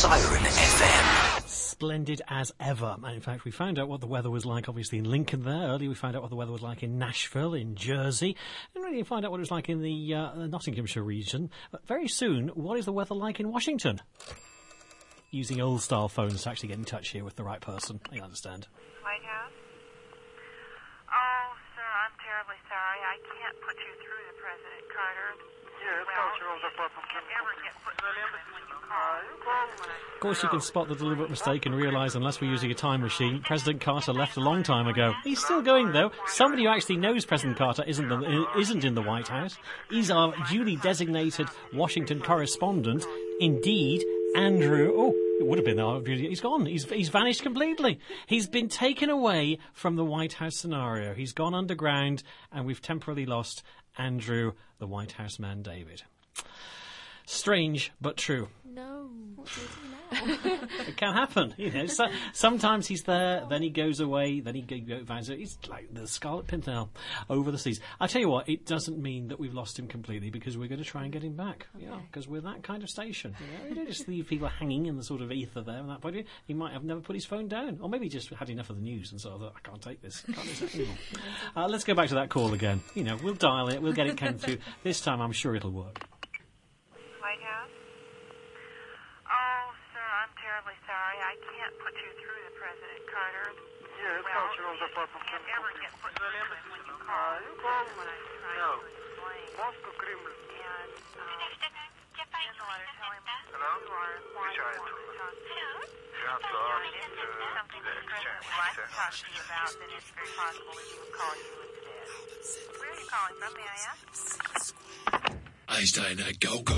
Siren FM. Splendid as ever. And in fact, we found out what the weather was like, obviously, in Lincoln there. Earlier, we found out what the weather was like in Nashville, in Jersey. And really find out what it was like in the Nottinghamshire region. But very soon, what is the weather like in Washington? Using old-style phones to actually get in touch here with the right person, I understand. White House? Oh, sir, I'm terribly sorry. I can't put you through to President Carter. Yes, cultural department. You can't ever get put through when you call. Of course, you can spot the deliberate mistake and realise, unless we're using a time machine, President Carter left a long time ago. He's still going, though. Somebody who actually knows President Carter isn't in the White House. He's our duly designated Washington correspondent. Indeed, Andrew... Oh, it would have been our... He's gone. He's vanished completely. He's been taken away from the White House scenario. He's gone underground, and we've temporarily lost Andrew, the White House man, David. Strange, but true. No, what do we do now? It can happen, you know. So, sometimes he's there, then he goes away, then he goes. He's like the Scarlet Pimpernel over the seas. I tell you what, it doesn't mean that we've lost him completely, because we're going to try and get him back. Okay. Yeah, because we're that kind of station. You know, we don't just leave people hanging in the sort of ether there. At that point, he might have never put his phone down, or maybe he just had enough of the news and sort of thought, I can't take this. I can't do this anymore. Let's go back to that call again. You know, we'll dial it, we'll get it came through. This time, I'm sure it'll work. White House? Oh, sir, I'm terribly sorry. I can't put you through to President Carter. Yes, cultural department. You can't ever get put through when you call. When I try to explain. Moscow, Kremlin. And, here's a letter telling me Hello? you are wanting to talk to something that the President would like to talk to you about, then it's very possible that he would call you instead. Where are you calling from, may I ask? Einstein at go-go.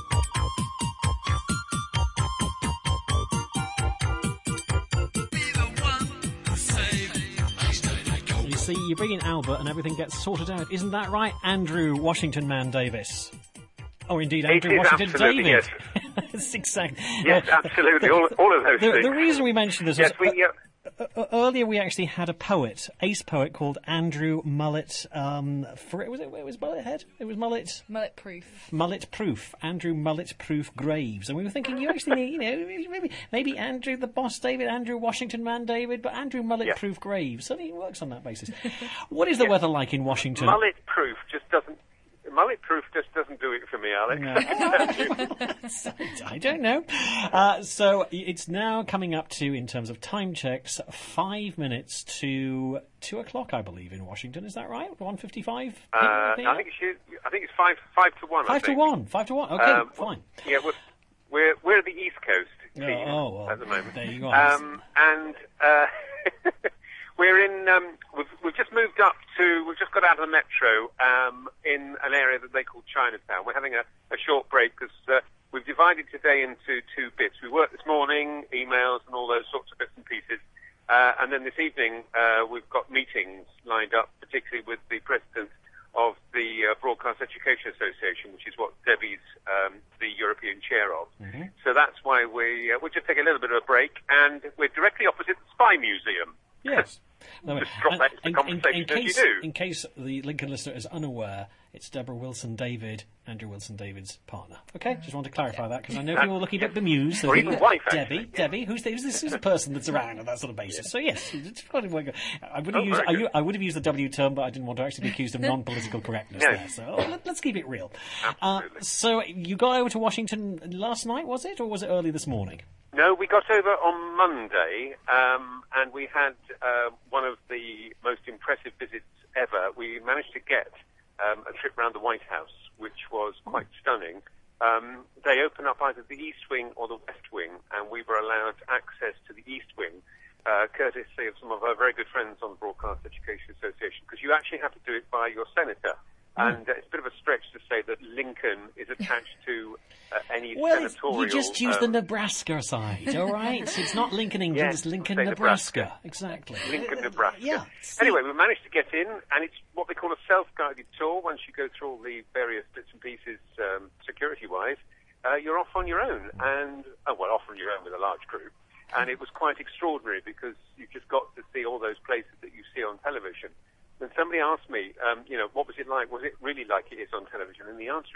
You see, you bring in Albert and everything gets sorted out. Isn't that right, Andrew Washington Man Davis? Or indeed, Andrew Washington David. Yes. It's exactly. Yes, absolutely. All of those things. The reason we mentioned this was... Yes, earlier, we actually had a poet, ace poet, called Andrew Mullet. It was Mullet Head? It was Mullet. Mullet Proof. Mullet Proof. Andrew Mullet Proof Graves. And we were thinking, you actually need, you know, maybe Andrew the Boss David, Andrew Washington Man David, but Andrew Mullet Proof Graves. So he works on that basis. What is the weather like in Washington? Mullet Proof just doesn't do it for me, Alex. No. I don't know. So it's now coming up to, in terms of time checks, 5 minutes to 2 o'clock, I believe, in Washington. Is that right? 1:55? I think it's 5 to 1. 5 to 1. 5 to 1. Okay, fine. Yeah, we're at the East Coast team well, at the moment. There you are. And we're in. We've just moved up to. We've just got out of the metro in an area that they call Chinatown. We're having a short break because we've divided today into two bits. We worked this morning, emails and all those sorts of bits and pieces, and then this evening we've got meetings lined up, particularly with the president of the Broadcast Education Association, which is what Debbie's the European chair of. Mm-hmm. So that's why we'll just take a little bit of a break, and we're directly opposite the Spy Museum. Yes. Just drop that into the conversation as you do. In case the Lincoln listener is unaware, it's Deborah Wilson David, Andrew Wilson David's partner. Okay, just want to clarify that because I know people are looking a bit bemused. Or even wife, Debbie, who's the person that's around on that sort of basis. So yes, I would have used the W term, but I didn't want to actually be accused of non-political correctness there. So let's keep it real. So you got over to Washington last night, was it, or was it early this morning? No, we got over on Monday, and we had one of the most impressive visits ever. We managed to get a trip around the White House, which was quite stunning. They open up either the East Wing or the West Wing, and we were allowed access to the East Wing, courtesy of some of our very good friends on the Broadcast Education Association, because you actually have to do it by your senator. And it's a bit of a stretch to say that Lincoln is attached to any senatorial... You just use the Nebraska side, all right? It's not Lincoln, England, it's Lincoln, Nebraska. Exactly. Lincoln, Nebraska. Yeah. Anyway, we managed to get in, and it's what they call a self-guided tour. Once you go through all the various bits and pieces, security-wise, you're off on your own, and off on your own with a large group. And it was quite extraordinary because you just got to see all those places that you see on television. When somebody asked me, what was it like? Was it really like it is on television? And the answer is,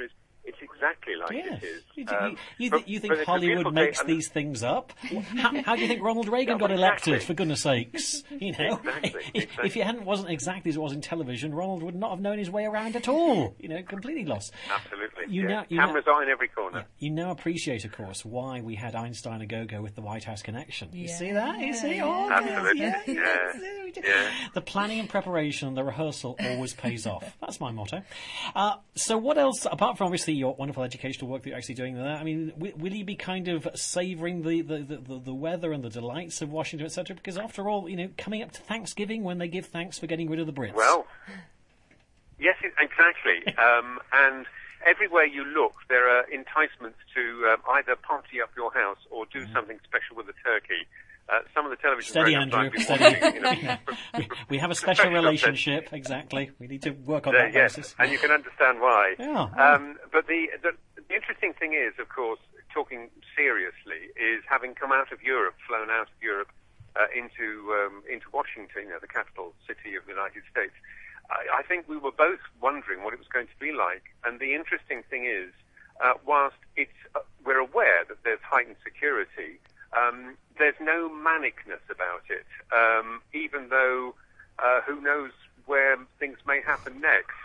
It's exactly like Yes. it is. You think but it's a Hollywood beautiful makes day, and- these things up? How do you think Ronald Reagan got elected, exactly. for goodness sakes? You know, Exactly. if it wasn't exactly as it was in television, Ronald would not have known his way around at all. You know, completely lost. Absolutely. You yeah. know- you Cameras are in every corner. You now appreciate, of course, why we had Einstein a go-go with the White House connection. You Yeah. see that? You see? Oh, Absolutely. yes, Yeah. Yeah. The planning and preparation, the rehearsal always pays off. That's my motto. So what else, apart from obviously your wonderful educational work that you're actually doing there, I mean, will you be kind of savouring the weather and the delights of Washington, etc.? Because after all, you know, coming up to Thanksgiving when they give thanks for getting rid of the Brits. Well, yes, exactly. And everywhere you look, there are enticements to either party up your house or do something special with the turkey. Some of the television Steady, programs Andrew, I've been steady. watching, we have a special relationship, exactly. We need to work on that yes, basis. and you can understand why. Yeah. But the interesting thing is, of course, talking seriously, is having come out of Europe, flown out of Europe into Washington, you know, the capital city of the United States. I think we were both wondering what it was going to be like, and the interesting thing is, whilst we're aware that there's heightened security, there's no manicness about it, even though who knows where things may happen next.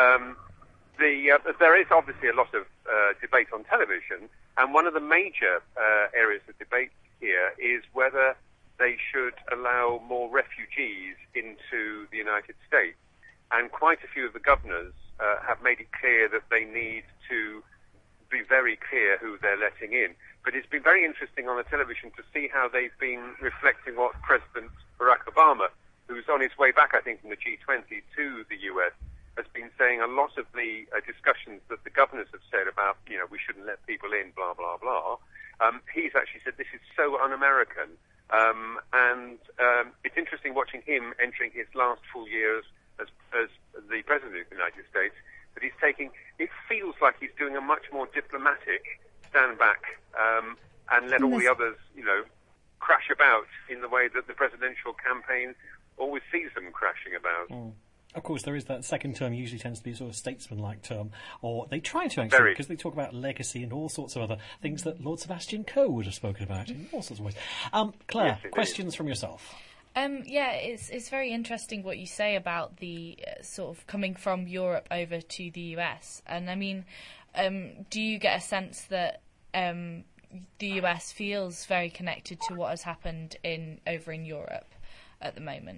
There is obviously a lot of debate on television, and one of the major areas of debate here is whether they should allow more refugees into the United States. And quite a few of the governors have made it clear that they need to be very clear who they're letting in. But it's been very interesting on the television to see how they've been reflecting what President Barack Obama, who's on his way back, I think, from the G20 to the US, has been saying a lot of the discussions that the governors have said about, you know, we shouldn't let people in, blah, blah, blah. He's actually said this is so un-American. And it's interesting watching him entering his last full year as the President of the United States, that he's taking, it feels like he's doing a much more diplomatic stand back and let all the others, you know, crash about in the way that the presidential campaign always sees them crashing about. Of course, there is that second term usually tends to be a sort of statesman-like term, or they try to actually, because they talk about legacy and all sorts of other things that Lord Sebastian Coe would have spoken about in all sorts of ways. Claire, Yes, questions from yourself? Yeah, it's very interesting what you say about the sort of coming from Europe over to the US. And I mean, do you get a sense that the US feels very connected to what has happened over in Europe at the moment?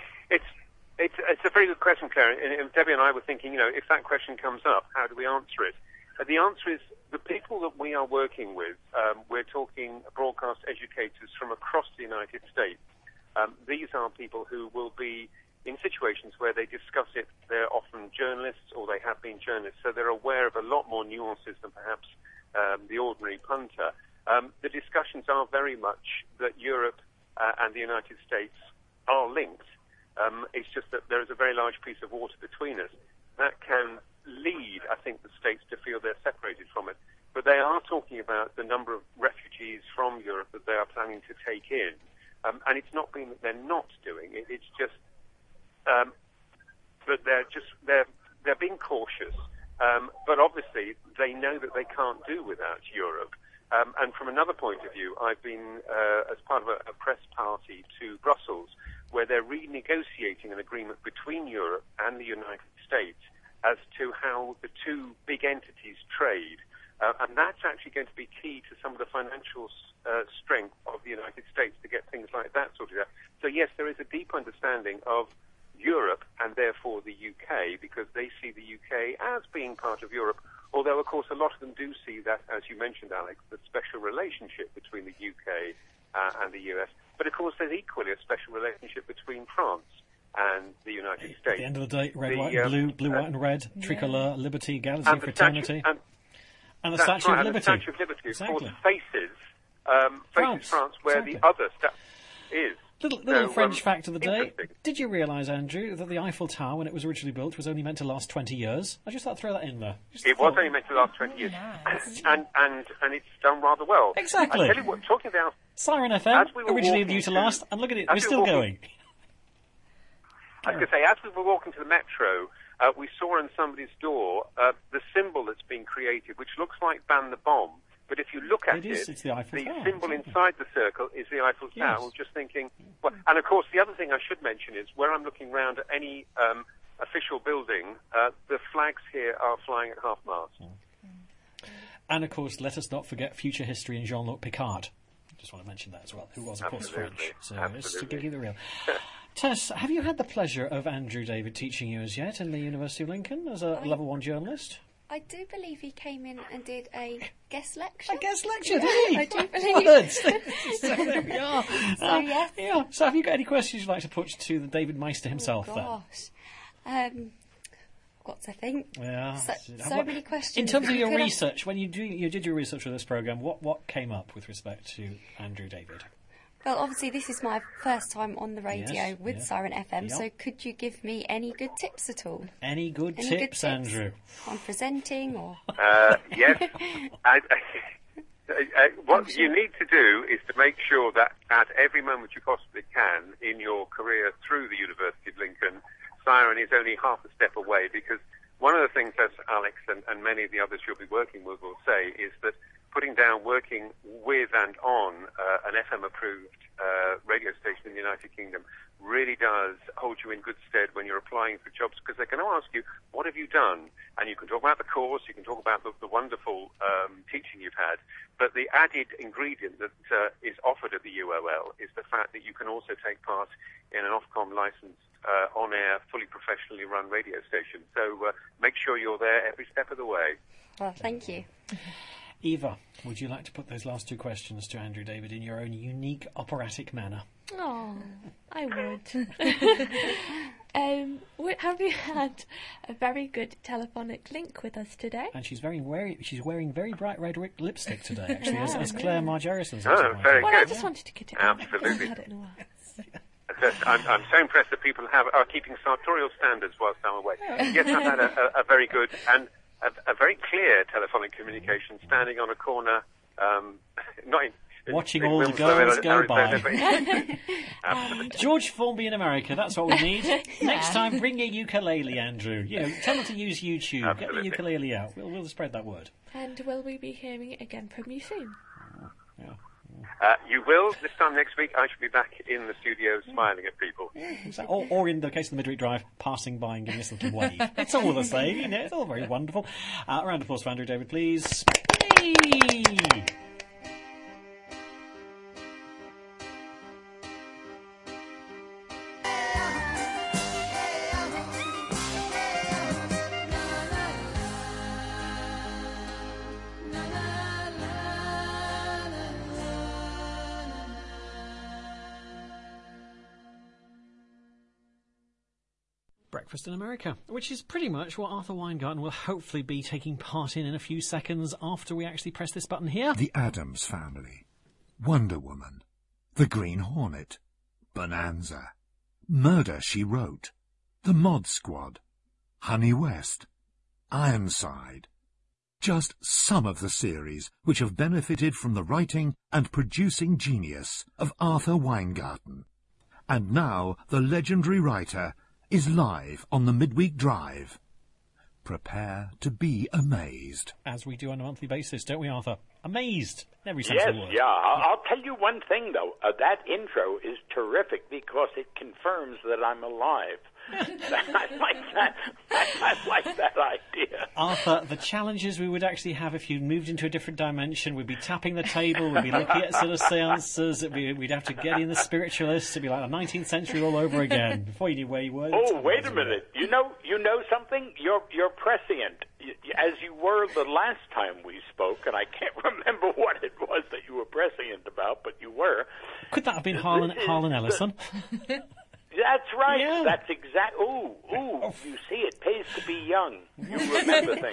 It's a very good question, Claire. And Debbie and I were thinking, you know, if that question comes up, how do we answer it? The answer is the people that we are working with, we're talking broadcast educators from across the United States. These are people who will be in situations where they discuss it. They're often journalists, or they have been journalists, so they're aware of a lot more nuances than perhaps the ordinary punter. The discussions are very much that Europe and the United States are linked. It's just that there is a very large piece of water between us. That can lead, I think, the states to feel they're separated from it. But they are talking about the number of refugees from Europe that they are planning to take in. And it's not been that they're not doing it. It's just that they're being cautious. But obviously, they know that they can't do without Europe. And from another point of view, I've been as part of a press party to Brussels, where they're renegotiating an agreement between Europe and the United States as to how the two big entities trade. And that's actually going to be key to some of the financial strength of the United States to get things like that sorted out. So yes, there is a deep understanding of Europe and therefore the UK, because they see the UK as being part of Europe, although of course a lot of them do see that, as you mentioned, Alex, the special relationship between the UK and the US. But of course there's equally a special relationship between France and the United States. At the end of the day, red, white, and blue, blue, white, and red, tricolour, liberty, equality, and fraternity. And the that's Statue right, of Liberty. And the Statue of Liberty, Exactly. of course, faces France, where Exactly. the other is. Little French fact of the day. interesting. Did you realise, Andrew, that the Eiffel Tower, when it was originally built, was only meant to last 20 years? I just thought I'd throw that in there. It was only meant to last 20 years. Nice. And it's done rather well. Exactly. I tell you what, talking about... Siren FM, As we were originally walking due to to- last, and look at it, as we're we still were walking- going. I was going to say, as we were walking to the metro, we saw on somebody's door the symbol that's been created, which looks like Ban the Bomb. But if you look at it's the Eiffel Tower, symbol exactly. inside the circle is the Eiffel Tower. Yes. I'm just thinking, well, and of course the other thing I should mention is where I'm looking round at any official building, the flags here are flying at half-mast. And of course, let us not forget future history and Jean-Luc Picard. Just want to mention that as well, who was, of course, Absolutely. French. So it's to Absolutely. give you the real. Tess, have you had the pleasure of Andrew David teaching you as yet in the University of Lincoln as a level 1 journalist? I do believe he came in and did a guest lecture. A guest lecture, did he? I do believe. Good. So there we are. So, yes. Yeah. So have you got any questions you'd like to put to the David Meister himself then? Gosh. Got to think. Yeah. So many questions. In terms of your Could I- research, when you did your research for this programme, what came up with respect to Andrew David? Well, obviously, this is my first time on the radio Yes, with yeah. Siren FM, Yeah. so could you give me any good tips at all? Any good Any tips, good Andrew? on presenting or... Yes. What you need to do is to make sure that at every moment you possibly can in your career through the University of Lincoln, Siren is only half a step away, because one of the things, as Alex and many of the others you'll be working with will say, is that putting down working with and on an FM-approved radio station in the United Kingdom really does hold you in good stead when you're applying for jobs, because they're going to ask you, what have you done? And you can talk about the course, you can talk about the wonderful teaching you've had, but the added ingredient that is offered at the UOL is the fact that you can also take part in an Ofcom licensed on-air, fully professionally run radio station. So make sure you're there every step of the way. Well, thank you. Eva, would you like to put those last two questions to Andrew David in your own unique operatic manner? Oh, I would. Have you had a very good telephonic link with us today? And she's wearing very bright red lipstick today, actually, as Claire Margerrison's. Oh, very Well, I good. just wanted to get it Absolutely. I haven't had it in a while. I'm so impressed that people are keeping sartorial standards whilst I'm away. Yes, I've had a very good and a very clear telephonic communication, standing on a corner, not in, Watching in all the Winslow, girls go Arizona, by. Absolutely. George Formby in America, that's what we need. Next time, bring your ukulele, Andrew. Tell them to use YouTube. Get the Absolutely. ukulele out. We'll spread that word. And will we be hearing it again from you soon? Yeah. You will. This time next week, I shall be back in the studio smiling at people. Or in the case of the Midweek Drive, passing by and giving us a little wave. It's all the same, it's all very wonderful. A round of applause for Andrew David, please. Yay! Breakfast in America, which is pretty much what Arthur Weingarten will hopefully be taking part in a few seconds after we actually press this button here. The Addams Family, Wonder Woman, The Green Hornet, Bonanza, Murder, She Wrote, The Mod Squad, Honey West, Ironside. Just some of the series which have benefited from the writing and producing genius of Arthur Weingarten. And now the legendary writer is live on the Midweek Drive. Prepare to be amazed. As we do on a monthly basis, don't we, Arthur? Amazed in every sense Yes, of the word. yeah. I'll tell you one thing, though. That intro is terrific because it confirms that I'm alive. I like that. I like that idea. Arthur, the challenges we would actually have if you moved into a different dimension, we'd be tapping the table, we'd be looking at sort of seances, we'd have to get in the spiritualists, it'd be like the 19th century all over again, before you knew where you were. Oh, wait a minute. You know something? You're prescient, as you were the last time we spoke, and I can't remember what it was that you were prescient about, but you were. Could that have been Harlan Ellison? That's right. Yeah. That's exact. Ooh, you see, it pays to be young. You remember things.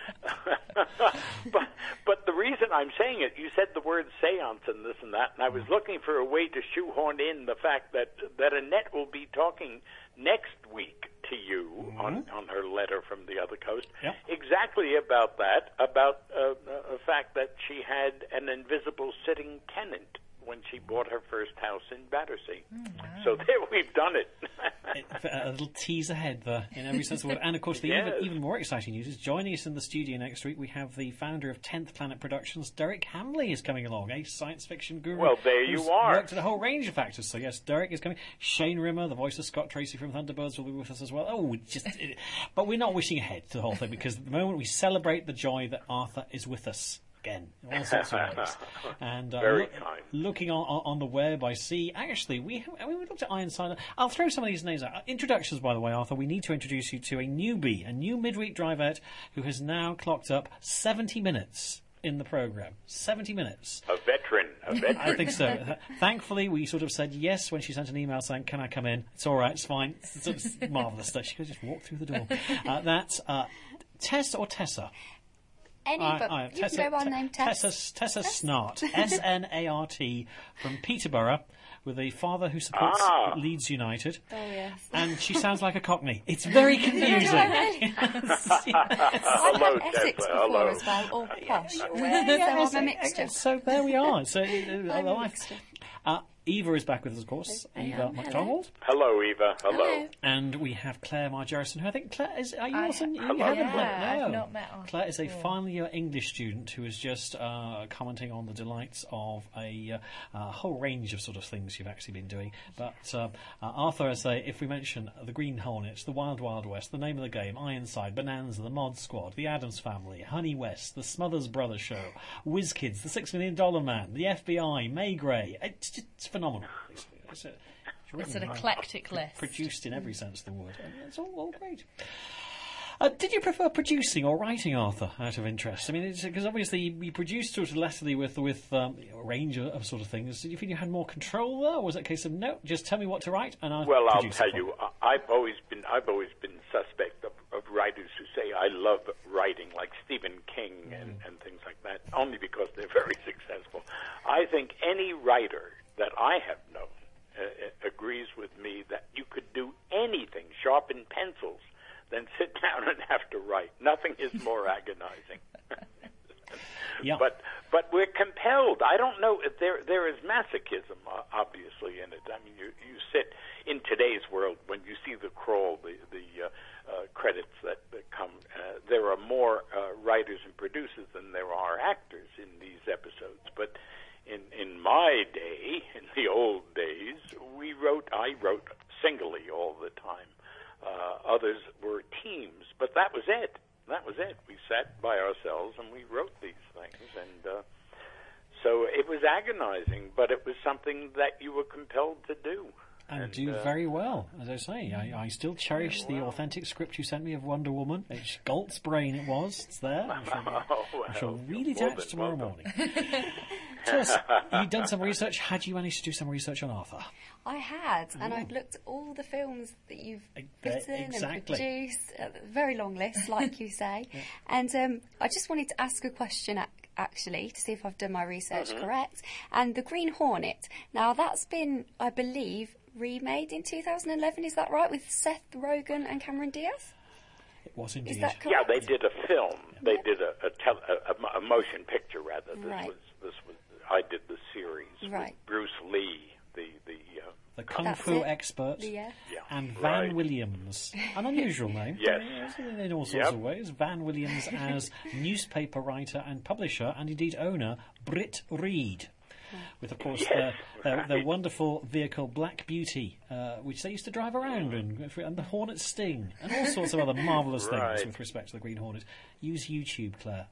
But the reason I'm saying it, you said the word seance and this and that, and I was looking for a way to shoehorn in the fact that Annette will be talking next week to you on her letter from the other coast, exactly about that, about the fact that she had an invisible sitting tenant when she bought her first house in Battersea. So there we've done it. A little tease ahead there, in every sense of the word. And, of course, the even more exciting news is joining us in the studio next week, we have the founder of 10th Planet Productions, Derek Hamley, is coming along, a science fiction guru. Well, there you are. Worked at a whole range of factors. So, yes, Derek is coming. Shane Rimmer, the voice of Scott Tracy from Thunderbirds, will be with us as well. But we're not wishing ahead to the whole thing, because at the moment we celebrate the joy that Arthur is with us. Again, in all sorts of ways. And Very kind. Looking on the web, I see. Actually, we looked at Ironside. I'll throw some of these names out. Introductions, by the way, Arthur. We need to introduce you to a newbie, a new midweek driver who has now clocked up 70 minutes in the programme. 70 minutes. A veteran. I think so. Thankfully, we sort of said yes when she sent an email saying, "Can I come in?" It's all right. It's fine. It's marvellous stuff. She could just walk through the door. That's Tess or Tessa. Any, but you can go by the name Tess. Tessa Snart, S-N-A-R-T, from Peterborough, with a father who supports Leeds United. Oh, yes. And she sounds like a Cockney. It's very confusing. I've had Essex before as well, or posh. So I'm a mixture. So there we are. So, Eva is back with us, of course. Eva MacDonald. Hello, Eva. Hello. And we have Claire Margerison, who I think, Claire, are you also... You Hello. haven't met? I've No. not met her. Claire is a final year English student who is just commenting on the delights of a whole range of sort of things you've actually been doing. But Arthur, as if we mention the Green Hornets, the Wild Wild West, the Name of the Game, Ironside, Bonanza, the Mod Squad, the Addams Family, Honey West, the Smothers Brothers Show, Whiz Kids, the $6 Million Man, the FBI, May Gray. It's phenomenal. It's an eclectic list. Produced in every sense of the word. It's all great. Did you prefer producing or writing, Arthur, out of interest? I mean, because obviously you produced sort of latterly with a range of sort of things. Did you feel you had more control there, or was it a case of, no, just tell me what to write and I'll Well, I'll produce tell it for you, I've always been suspect of writers who say, I love writing, like Stephen King and things like that, only because they're very successful. I think any writer that I have known agrees with me that you could do anything, sharpen pencils, then sit down and have to write. Nothing is more agonizing. Yeah. But we're compelled. I don't know if there is masochism obviously in it. I mean, you sit in today's world when you see the crawl, the credits that come. There are more writers and producers than there are actors in these episodes. But in my day, in the old days, I wrote singly all the time. Others were teams, but that was it. We sat by ourselves and we wrote these things, and so it was agonizing, but it was something that you were compelled to do. And do very well, as I say. I still cherish the authentic script you sent me of Wonder Woman. It's Galt's brain it was. It's there. I shall read it out tomorrow morning. Tess, you've done some research. Had you managed to do some research on Arthur? I had, and I'd looked at all the films that you've written and produced, a very long list, like you say. Yeah. And I just wanted to ask a question, actually, to see if I've done my research correct. And The Green Hornet, now that's been, I believe, remade in 2011, is that right, with Seth Rogen and Cameron Diaz? It was indeed. Is that correct? Yeah, they did a film. They did a motion picture, rather. This was I did the series with Bruce Lee, the Kung Fu expert, and Van Williams. An unusual name. Yes. In all sorts of ways. Van Williams as newspaper writer and publisher, and indeed owner, Britt Reed. With, of course, their wonderful vehicle, Black Beauty, which they used to drive around in, and the Hornet Sting, and all sorts of other marvellous things with respect to the Green Hornet. Use YouTube, Claire.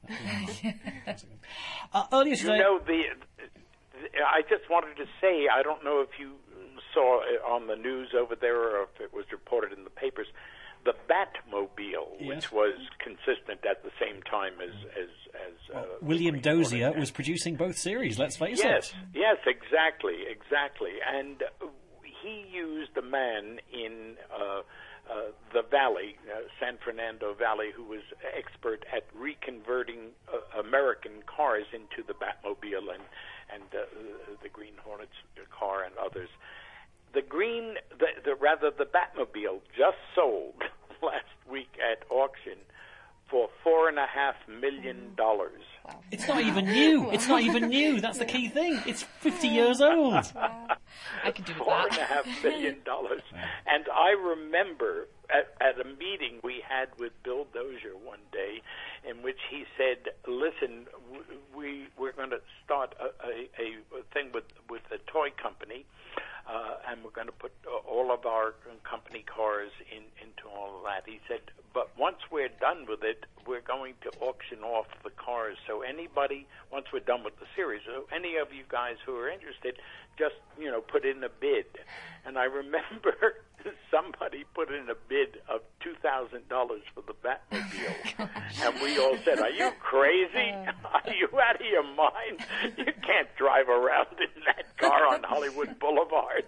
Earlier today... I just wanted to say, I don't know if you saw it on the news over there or if it was reported in the papers, the Batmobile, which was consistent at the same time as William Dozier was producing both series, let's face it. Yes, exactly. And he used a man in the Valley, San Fernando Valley, who was expert at reconverting American cars into the Batmobile and the Green Hornet's car and others. The Batmobile just sold last week at auction for $4.5 million. Wow. It's not even new. It's not even new. That's the key thing. It's 50 years old. Wow. I can do with that. $4.5 billion. And I remember at a meeting we had with Bill Dozier one day, in which he said, "Listen, we're going to start a thing with a toy company, and we're going to put all of our company cars into all of that." He said, "But once we're done with it, we're going to auction off the cars. So anybody, once we're done with the series, so any of you guys who are interested, just put in a bid." And I remember somebody put in a bid of $2,000 for the Batmobile, and we all said, "Are you crazy? Are you out of your mind? You can't drive around in that car on Hollywood Boulevard."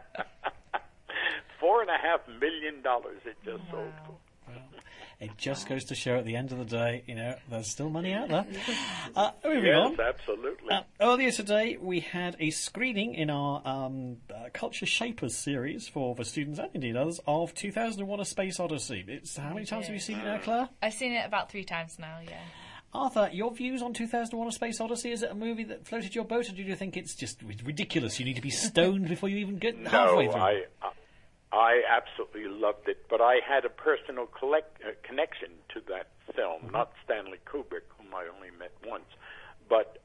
$4.5 million it just sold for. It just goes to show at the end of the day, there's still money out there. Moving on. Yes, absolutely. Earlier today, we had a screening in our Culture Shapers series for the students and indeed others of 2001: A Space Odyssey. How many times have you seen it now, Claire? I've seen it about 3 times now, yeah. Arthur, your views on 2001: A Space Odyssey? Is it a movie that floated your boat, or do you think it's just ridiculous? You need to be stoned before you even get halfway through? No, I absolutely loved it, but I had a personal connection to that film, not Stanley Kubrick, whom I only met once, but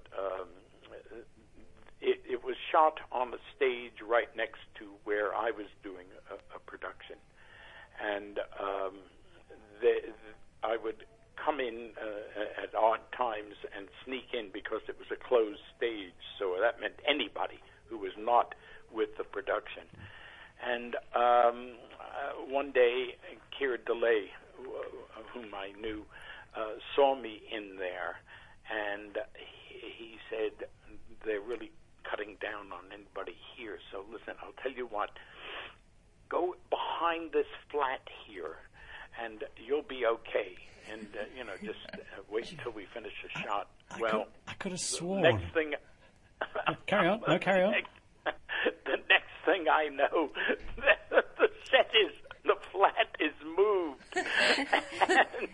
it was shot on a stage right next to where I was doing a production, and I would come in at odd times and sneak in because it was a closed stage, so that meant anybody who was not with the production. And one day, Keir Delay, whom I knew, saw me in there, and he said, "They're really cutting down on anybody here, so listen, I'll tell you what, go behind this flat here, and you'll be okay. And, just wait until we finish the shot." I could have sworn. Next thing... Carry on. No, carry on. The next thing I know, the flat is moved. And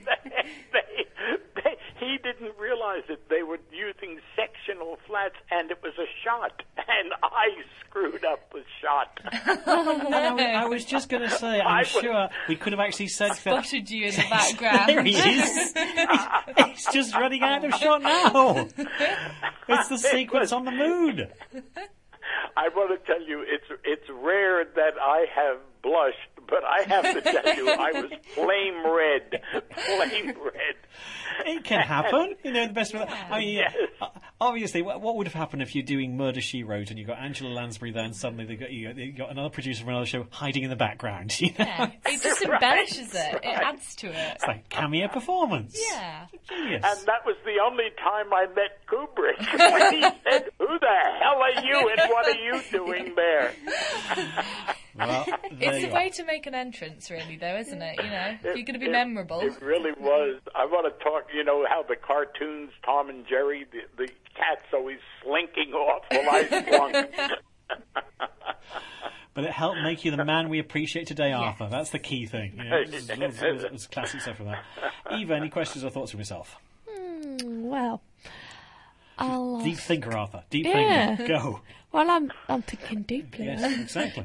he didn't realize it. They were using sectional flats, and it was a shot. And I screwed up the shot. I was just going to say, I'm sure we could have actually said... Spotted you in the background. There he is. He's just running out of shot now. It's the sequence on the moon. I want to tell you, it's rare that I have blushed, but I have to tell you, I was flame red. It can happen. The best way. I mean, yes. Obviously, what would have happened if you're doing Murder, She Wrote and you got Angela Lansbury there, and suddenly you got another producer from another show hiding in the background? Yeah, it just embellishes it. It adds to it. It's like cameo performance. Yeah, genius. And that was the only time I met Kubrick. When he said, "Who the hell are you, and what are you doing there?" Well, it's a way to make an entrance, really, though, isn't it? If you're going to be memorable. It really was. I want to talk, how the cartoons, Tom and Jerry, the cat's always slinking off while I slunk. But it helped make you the man we appreciate today, Arthur. That's the key thing. It was classic stuff from that. Eva, any questions or thoughts from yourself? Well, I'll deep thinker, Arthur. Deep thinker. Go. Well, I'm thinking deeply. Yes, exactly.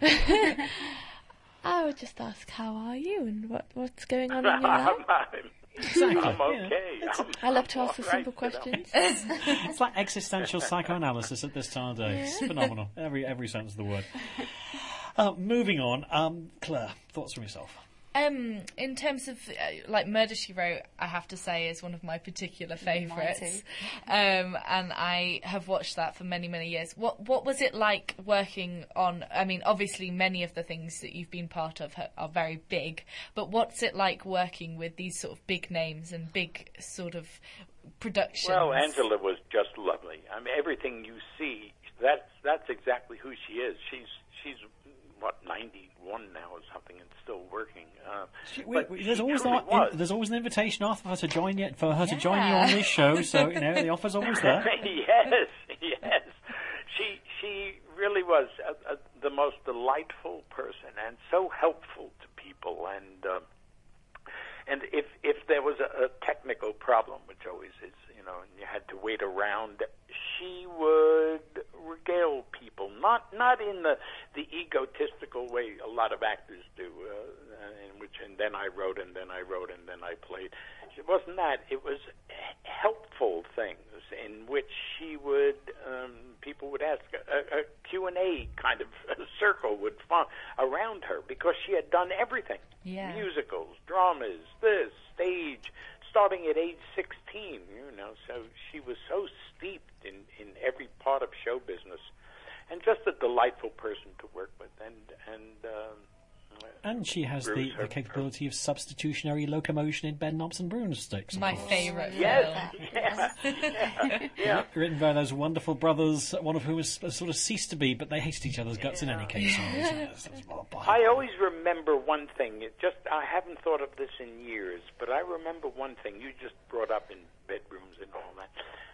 I would just ask, how are you, and what's going on in your life? Exactly. I'm okay. I love to ask the simple questions. It's like existential psychoanalysis at this time of day. It's phenomenal. Every sense of the word. Moving on, Claire, thoughts from yourself? In terms of Murder, She Wrote, I have to say is one of my particular favourites, and I have watched that for many, many years. What was it like working on? I mean, obviously, many of the things that you've been part of are very big, but what's it like working with these sort of big names and big sort of productions? Well, Angela was just lovely. I mean, everything you see, that's exactly who she is. She's 91 now or something, and still working. There's always an invitation offer for her to join you on this show. So the offer's always there. Yes. She really was the most delightful person, and so helpful to people. And And if there was a technical problem, which always is, and you had to wait around, she would regale people, not in the egotistical way a lot of actors do, and then I wrote, and then I wrote, and then I played. It wasn't that. It was helpful things in which she would, people would ask, a Q&A kind of circle would form around her because she had done everything. Yeah. Musicals, dramas, this, stage, starting at age 16, so she was so steeped in every part of show business, and just a delightful person to work with, and she has the capability of substitutionary locomotion in Ben Knobs and Broomsticks. My favourite. Yes. Yeah. Written by those wonderful brothers, one of whom has sort of ceased to be, but they hated each other's guts in any case. I always remember one thing. I haven't thought of this in years, but I remember one thing you just brought up in bedrooms and all that.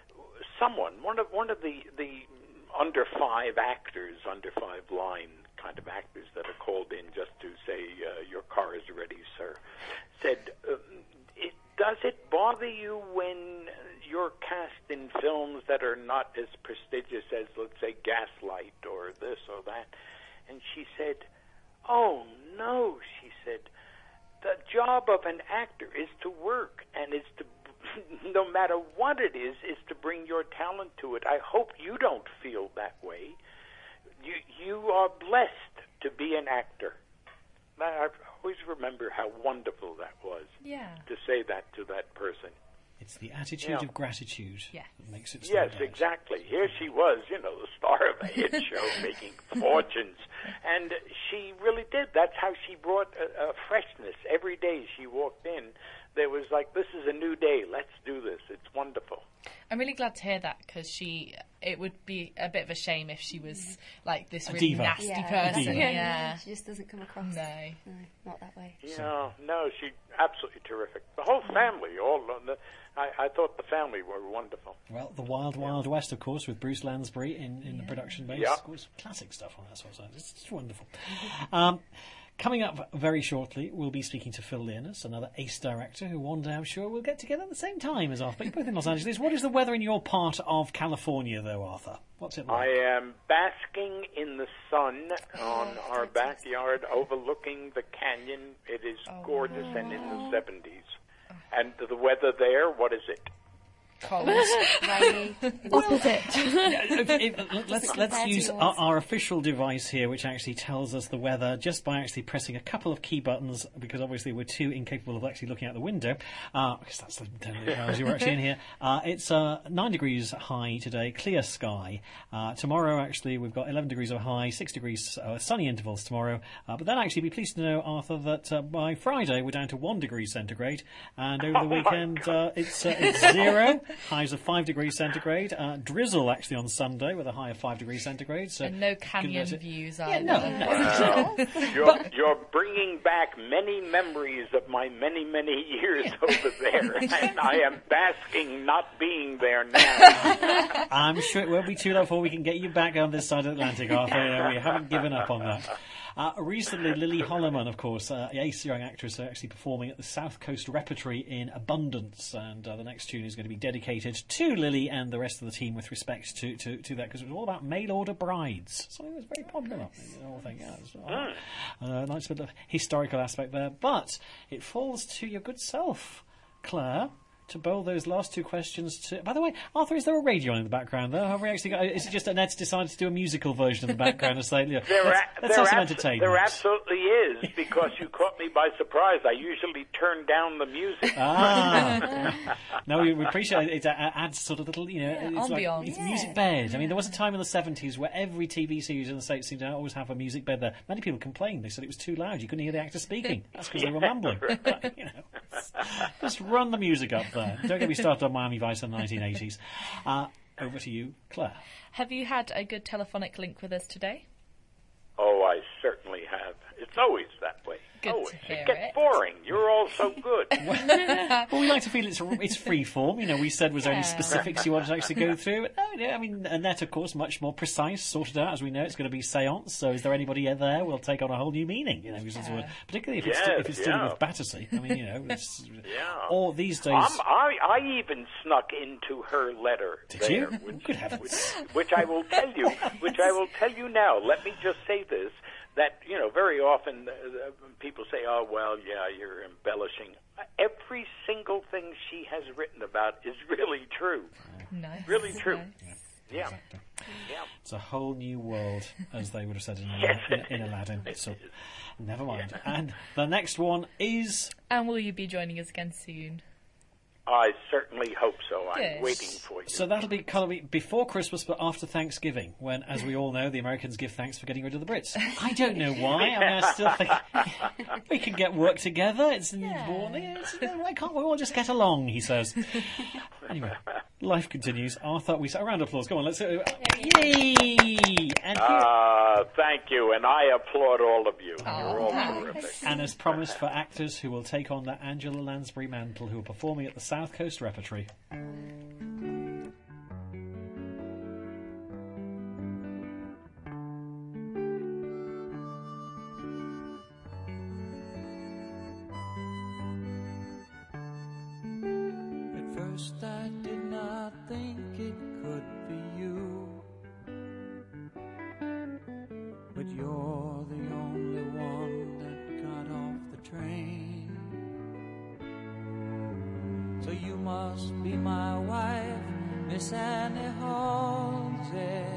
One of the under 5 actors, under 5 line kind of actors that are called in just to say, your car is ready, sir, said, does it bother you when you're cast in films that are not as prestigious as, let's say, Gaslight or this or that? And she said, oh, no, she said, the job of an actor is to work, and is to, no matter what it is to bring your talent to it. I hope you don't feel that way. You are blessed to be an actor. I always remember how wonderful that was. Yeah. To say that to that person. It's the attitude of gratitude that makes it Yes, stand out. Exactly. Here she was, the star of a hit show, making fortunes. And she really did. That's how she brought a freshness. Every day she walked in, there was like, this is a new day. Let's do this. It's wonderful. I'm really glad to hear that, because it would be a bit of a shame if she was like this really diva. nasty person. Exactly. Yeah. She just doesn't come across. No, not that way. No, she absolutely terrific. The whole family, I thought the family were wonderful. Well, the Wild Wild West, of course, with Bruce Lansbury in the production base. Yeah. Of course, classic stuff on that sort of side. It's wonderful. Coming up very shortly, we'll be speaking to Phil Learnus, another ace director, who one day I'm sure will get together at the same time as Arthur. But you're both in Los Angeles. What is the weather in your part of California, though, Arthur? What's it like? I am basking in the sun on our backyard overlooking the canyon. It is gorgeous and in the 70s. And the weather there, what is it? cold, rainy. Opposite. Let's use our official device here, which actually tells us the weather just by actually pressing a couple of key buttons, because obviously we're too incapable of actually looking out the window, because that's the hours you're actually in here. It's 9 degrees high today, clear sky. Tomorrow, actually, we've got 11 degrees of high, 6 degrees sunny intervals tomorrow. But then actually be pleased to know, Arthur, that by Friday we're down to 1 degree centigrade, and over the weekend it's 0, highs of 5 degrees centigrade. Drizzle actually on Sunday with a high of 5 degrees centigrade. So and no canyon views either. No. You're bringing back many memories of my many years over there, and I am basking not being there now. I'm sure it won't be too long before we can get you back on this side of the Atlantic, Arthur. We haven't given up on that. Recently, Lily Holloman, of course, the ace young actress, actually performing at the South Coast Repertory in Abundance, and the next tune is going to be dedicated to Lily and the rest of the team with respect to that, because it was all about mail order brides, something that was very popular. The whole thing, nice bit of historical aspect there, but it falls to your good self, Claire, to bowl those last two questions to... By the way, Arthur, is there a radio on in the background there? Have we actually got... Is it just that Ned's decided to do a musical version in the background and say, let's have some entertainment? There absolutely is, because you caught me by surprise. I usually turn down the music. No, we appreciate it. It adds sort of little, it's ambiance. Like, it's music bed. I mean, there was a time in the 70s where every TV series in the States seemed to always have a music bed there. Many people complained. They said it was too loud. You couldn't hear the actor speaking. That's because they were mumbling. But, just run the music up there. Don't get me started on Miami Vice in the 1980s. Over to you, Claire. Have you had a good telephonic link with us today? Oh, I certainly have. It's always that way. good to hear it gets boring. You're all so good. Well, we like to feel it's free form. We said was there any specifics you wanted to actually go through? But no, I mean, Annette, of course, much more precise, sorted out. As we know, it's going to be seance. So is there anybody there? We'll take on a whole new meaning. Particularly if it's dealing with Battersea. I mean, or these days. I even snuck into her letter. Did you? Good heavens. Which I will tell you. Which I will tell you now. Let me just say this. That, very often people say, oh, well, yeah, you're embellishing. Every single thing she has written about is really true. Nice. Really true. Nice. Yeah. Exactly. Yeah. It's a whole new world, as they would have said in Aladdin. So, never mind. Yeah. And the next one is... And will you be joining us again soon? I certainly hope so. I'm waiting for you. So that'll be kind of before Christmas, but after Thanksgiving, when, as we all know, the Americans give thanks for getting rid of the Brits. I don't know why. I mean, I still think we can get work together. It's in the morning. Why can't we all just get along? He says. Anyway, life continues. Arthur, a round of applause. Come on, let's. Yay! And thank you, and I applaud all of you. You're all terrific. And as promised, for actors who will take on that Angela Lansbury mantle, who are performing at the South Coast Repertory. At first I did not think it could be you, but you're the only one that got off the train. So you must be my wife, Miss Annie Halsey,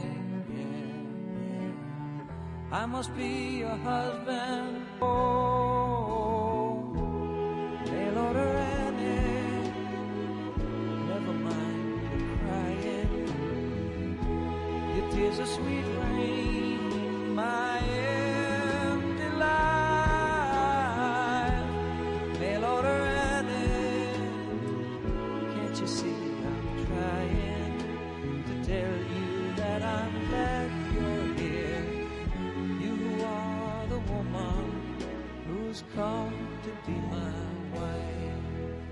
yeah. I must be your husband, oh, mail order Annie, never mind the crying, your tears are sweet rain in my empty life, mail order you see, I'm trying to tell you that I'm glad you're here. You are the woman who's come to be my wife.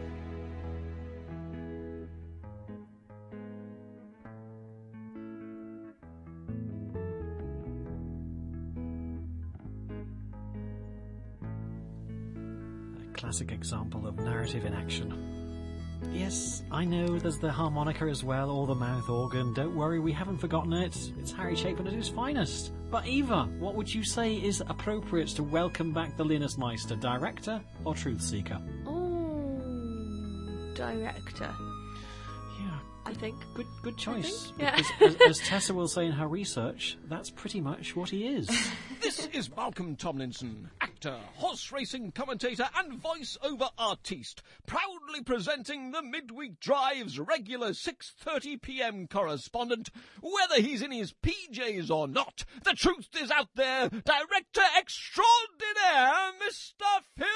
A classic example of narrative in action. Yes, I know there's the harmonica as well, or the mouth organ. Don't worry, we haven't forgotten it. It's Harry Chapin at his finest. But Eva, what would you say is appropriate to welcome back the Linus Meister, director or truth seeker? Oh, director. Yeah, I think. Good choice. Yeah. Because as Tessa will say in her research, that's pretty much what he is. This is Malcolm Tomlinson, actor, horse racing commentator and voice-over artiste, proudly presenting the Midweek Drive's regular 6:30 p.m. correspondent. Whether he's in his PJs or not, the truth is out there. Director extraordinaire, Mr. Phil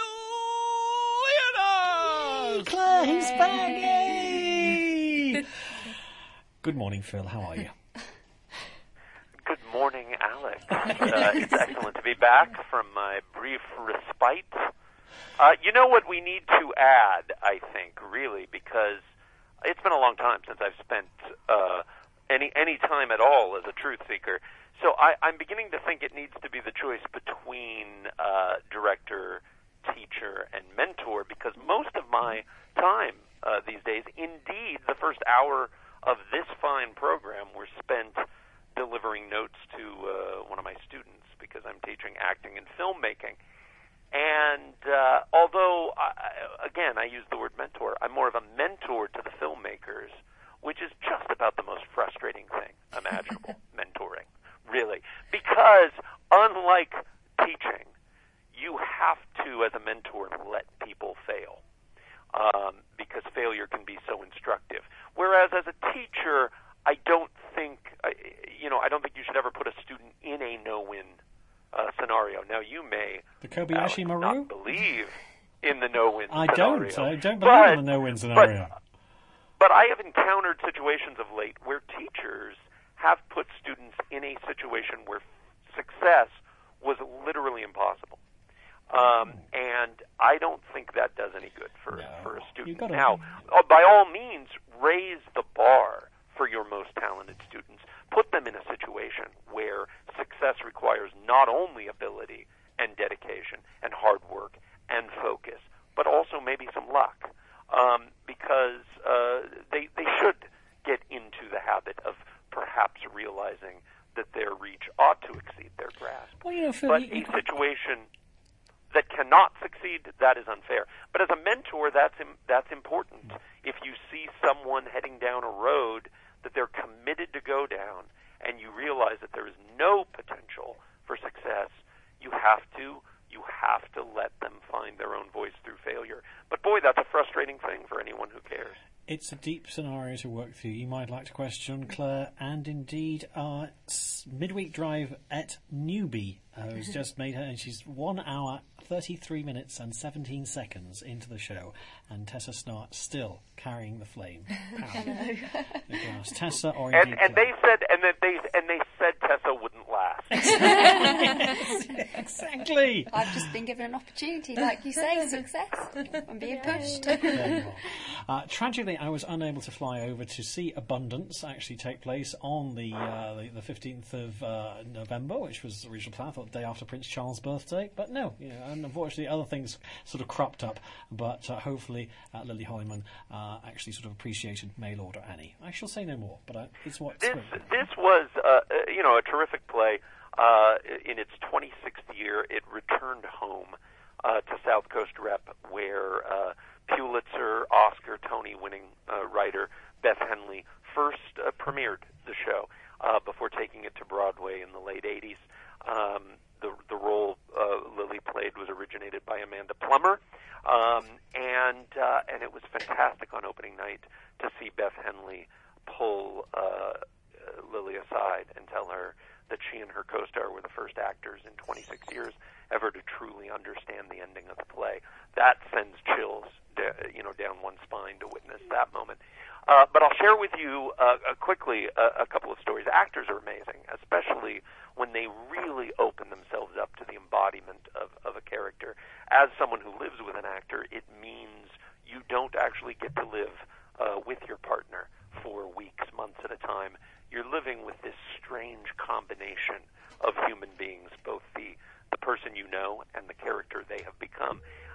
Leonard! Claire, he's back! Yay! Good morning, Phil. How are you? Good morning, Alex. It's excellent to be back from my brief respite. You know what we need to add, I think, really, because it's been a long time since I've spent any time at all as a truth seeker. So I'm beginning to think it needs to be the choice between director, teacher, and mentor, because most of my time these days, indeed, the first hour of this fine program were spent delivering notes to one of my students, because I'm teaching acting and filmmaking. And although, again, I use the word mentor, I'm more of a mentor to the filmmakers, which is just about the most frustrating thing imaginable, mentoring, really. Because unlike teaching, you have to, as a mentor, let people fail, because failure can be so instructive. Whereas as a teacher, I don't think you should ever put a student in a no-win scenario. Now, you may the Kobayashi Maru? Not believe in the no-win I scenario. I don't believe in the no-win scenario. But I have encountered situations of late where teachers have put students in a situation where success was literally impossible. And I don't think that does any good for a student. Now, by all means, raise the bar for your most talented students. Put them in a situation where success requires not only ability and dedication and hard work and focus, but also maybe some luck, because they should get into the habit of perhaps realizing that their reach ought to exceed their grasp. Well, but a situation that cannot succeed, that is unfair. But as a mentor, that's important. If you see someone heading down a road that they're committed to go down, and you realize that there is no potential for success, you have to let them find their own voice through failure. But boy, that's a frustrating thing for anyone who cares. It's a deep scenario to work through. You might like to question Claire, and indeed our midweek drive at Newbie who's just made her, and she's 1 hour, 33 minutes and 17 seconds into the show, and Tessa Snart still carrying the flame. Tessa, or indeed and they said Tessa wouldn't last. Exactly. I've just been given an opportunity, like you say, success. I'm being pushed. Tragically, I was unable to fly over to see Abundance actually take place on the 15th of November, which was the original plan. I thought the day after Prince Charles' birthday, but no, and unfortunately other things sort of cropped up. But hopefully Lily Hollyman actually sort of appreciated Mail Order Annie. I shall say no more, but it's what this was a terrific play. In its 26th year, it returned home to South Coast Rep, where Pulitzer, Oscar, Tony-winning writer Beth Henley first premiered the show before taking it to Broadway in the late 80s. The role Lily played was originated by Amanda Plummer, and it was fantastic on opening night to see Beth Henley pull Lily aside and tell her that she and her co-star were the first actors in 26 years ever to truly understand the ending of the play. That sends chills, down one's spine to witness that moment. But I'll share with you quickly a couple of stories. Actors are amazing, especially when they really open themselves up to the embodiment of a character. As someone who lives with an actor, it means you don't actually get to live with your partner for weeks, months at a time. You're living with this strange combination of human beings, both the person you know and the character they have become.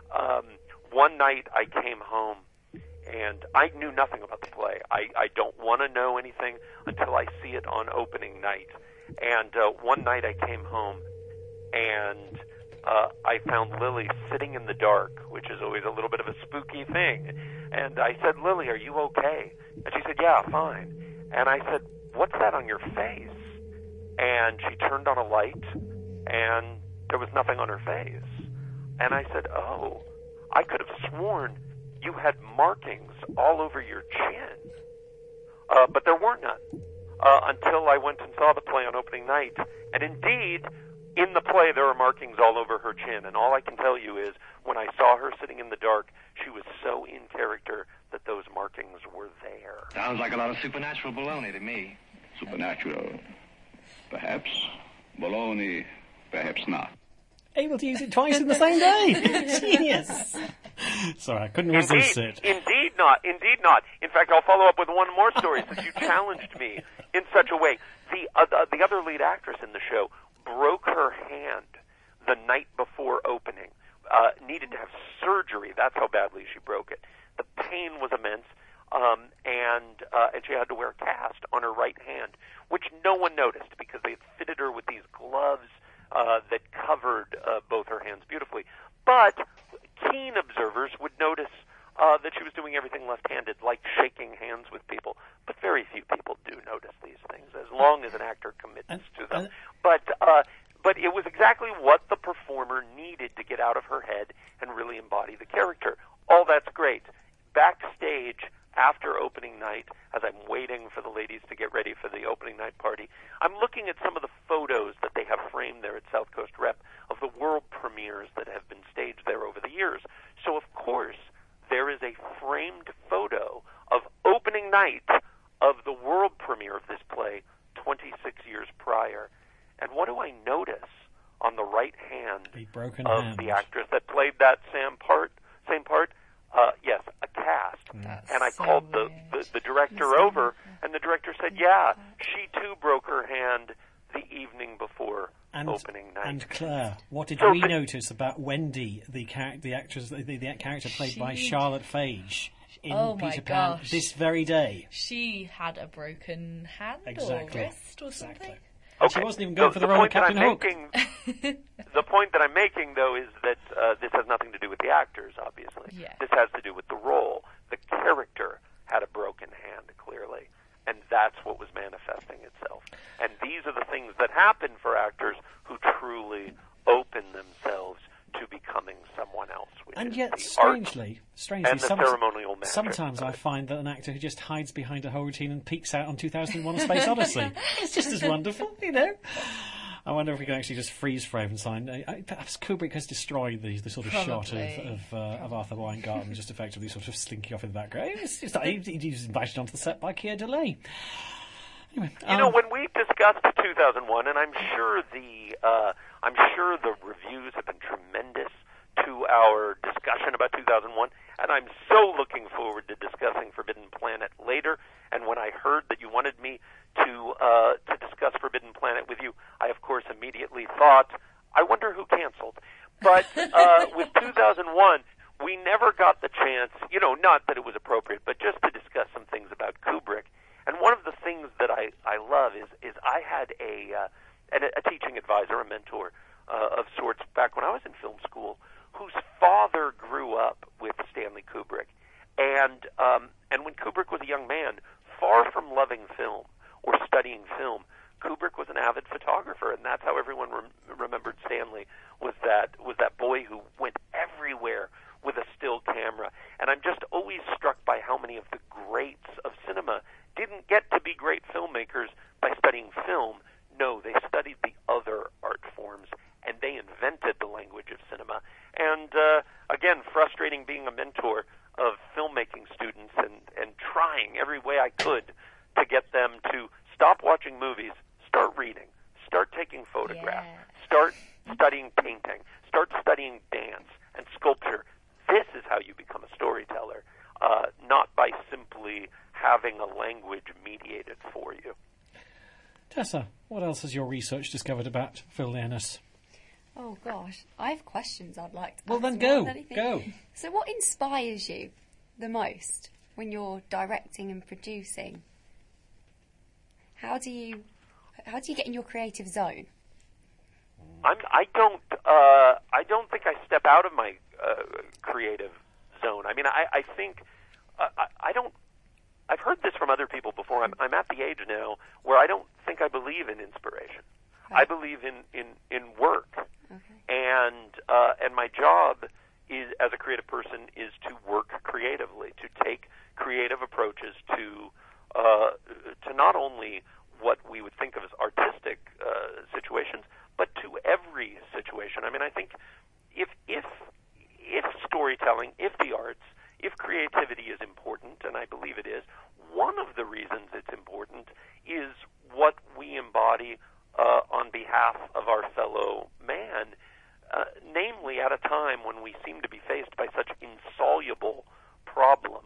One night I came home and I knew nothing about the play. I don't want to know anything until I see it on opening night. And one night I came home and I found Lily sitting in the dark, which is always a little bit of a spooky thing. And I said, "Lily, are you okay?" And she said, "Yeah, fine." And I said, "What's that on your face?" And she turned on a light, and there was nothing on her face. And I said, "Oh, I could have sworn you had markings all over your chin." But there were none until I went and saw the play on opening night. And indeed, in the play, there are markings all over her chin. And all I can tell you is, when I saw her sitting in the dark, she was so in character that those markings were there. Sounds like a lot of supernatural baloney to me. Supernatural, perhaps. Baloney, perhaps not. Able to use it twice in the same day. Genius. Sorry, I couldn't resist it. Indeed not. Indeed not. In fact, I'll follow up with one more story since you challenged me in such a way. The other lead actress in the show broke her hand the night before opening. Needed to have surgery. That's how badly she broke it. The pain was immense, and she had to wear a cast on her right hand, which no one noticed because they had fitted her with these gloves that covered both her hands beautifully. But keen observers would notice that she was doing everything left-handed, like shaking hands with people. But very few people do notice these things, as long as an actor commits to them. But it was exactly what the performer needed to get out of her head and really embody the character. All that's great. Backstage, after opening night, as I'm waiting for the ladies to get ready for the opening night party, I'm looking at some of the photos that they have framed there at South Coast Rep of the world premieres that have been staged there over the years. So, of course, there is a framed photo of opening night of the world premiere of this play 26 years prior. And what do I notice on the right hand the broken of hand. the actress that played that same part. Yes, a cast. And I called the director over, and the director said, yeah, she too broke her hand the evening before opening night. And Claire, what did we notice about Wendy, the actress, the character played by Charlotte Fage in Peter Pan this very day? She had a broken hand or wrist or something. Okay. She wasn't even going for the role of Captain Hook. The point that I'm making, though, is that this has nothing to do with the actors, obviously. Yeah. This has to do with the role. The character had a broken hand, clearly, and that's what was manifesting itself. And these are the things that happen for actors who truly open themselves to becoming someone else. And yet, strangely, and the ceremonial magic. Sometimes I find that an actor who just hides behind a whole routine and peeks out on 2001: A Space Odyssey, it's just as wonderful, you know. I wonder if we can actually just freeze frame and sign. Perhaps Kubrick has destroyed the sort of shot of Arthur Weingarten, just effectively sort of slinking off in the background. He's invited onto the set by Keir Dullea. Anyway, you know, when we discussed 2001, and I'm sure the reviews have been tremendous to our discussion about 2001, and I'm so looking forward to discussing Forbidden Planet later. And when I heard that you wanted me to discuss Forbidden Planet with you, I of course immediately thought, I wonder who canceled. But with 2001, we never got the chance, you know, not that it was appropriate, but just to discuss some things about Kubrick. And one of the things that I love is I had a teaching advisor, a mentor of sorts, back when I was in film school, whose father grew up with Stanley Kubrick. And when Kubrick was a young man, far from loving film or studying film, Kubrick was an avid photographer, and that's how everyone remembered Stanley, was that boy who went everywhere with a still camera. And I'm just always struck by how many of the greats of cinema didn't get to be great filmmakers by studying film. No, they studied the other art forms, and they invented the language of cinema. And again, frustrating being a mentor of filmmaking students and trying every way I could to get them to stop watching movies, start reading, start taking photographs, start studying painting, start studying dance and sculpture. This is how you become a storyteller, not by simply having a language mediated for you. Tessa, what else has your research discovered about Phil Leonnis? Oh gosh, I have questions I'd like to ask. Well then go. So what inspires you the most when you're directing and producing? How do you get in your creative zone? I don't think I step out of my creative zone. I mean, I think I don't. I've heard this from other people before. I'm at the age now where I don't think I believe in inspiration. Right. I believe in work, and my job is, as a creative person, is to work creatively, to take creative approaches to not only what we would think of as artistic situations, but to every situation. I mean, I think if storytelling, if the arts, if creativity is important, and I believe it is, one of the reasons it's important is what we embody on behalf of our fellow man, namely at a time when we seem to be faced by such insoluble problems.